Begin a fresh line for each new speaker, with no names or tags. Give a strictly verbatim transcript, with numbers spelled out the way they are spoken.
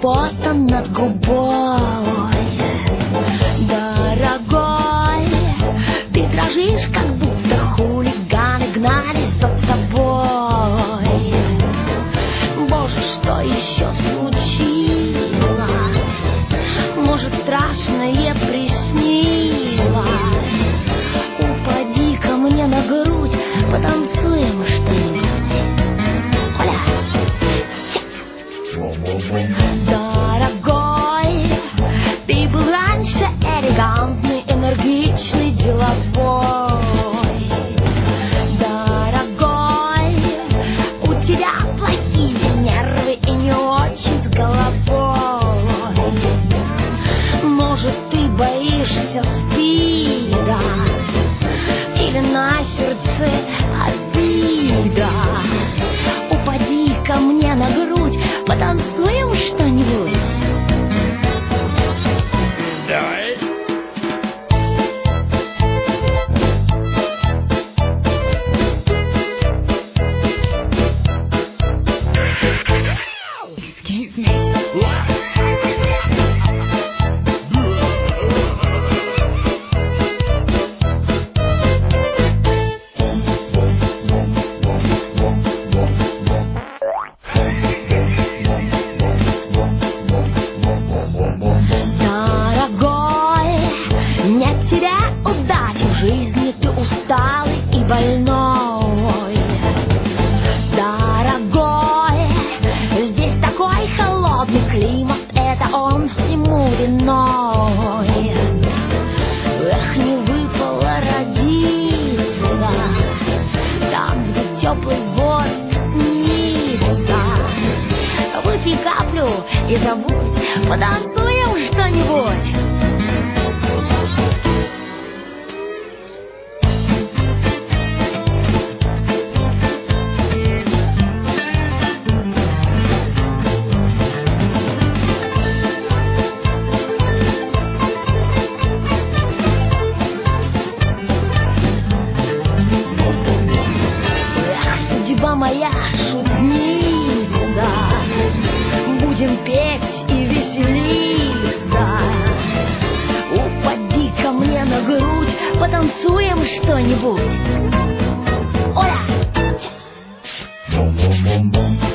пота над губой. Дорогой, ты дрожишь, как будто хулиганы гнались за тобой. Боже, что еще случилось? Может, страшное приснилось? Упади ко мне на грудь, потанцуем что-нибудь. Оля! Дорогой, ты был раньше элегантный, энергичный, деловой. Дорогой, у тебя плохие нервы и не очень с головой. Может, ты боишься спида или на сердце обида? Упади ко мне на грудь, потанцуем что-нибудь.
Давай. Excuse me.
Дорогой, нет тебя удачи в жизни, ты усталый и больной. Дорогой, здесь такой холодный климат, это он всему виной. Эх, не выпало родиться там, где теплый город снится. Выпей каплю и забудь, потанцуем что-нибудь. Эх, судьба моя шутница, будем петь и веселиться. Упади ко мне на грудь, потанцуем что-нибудь. Оля!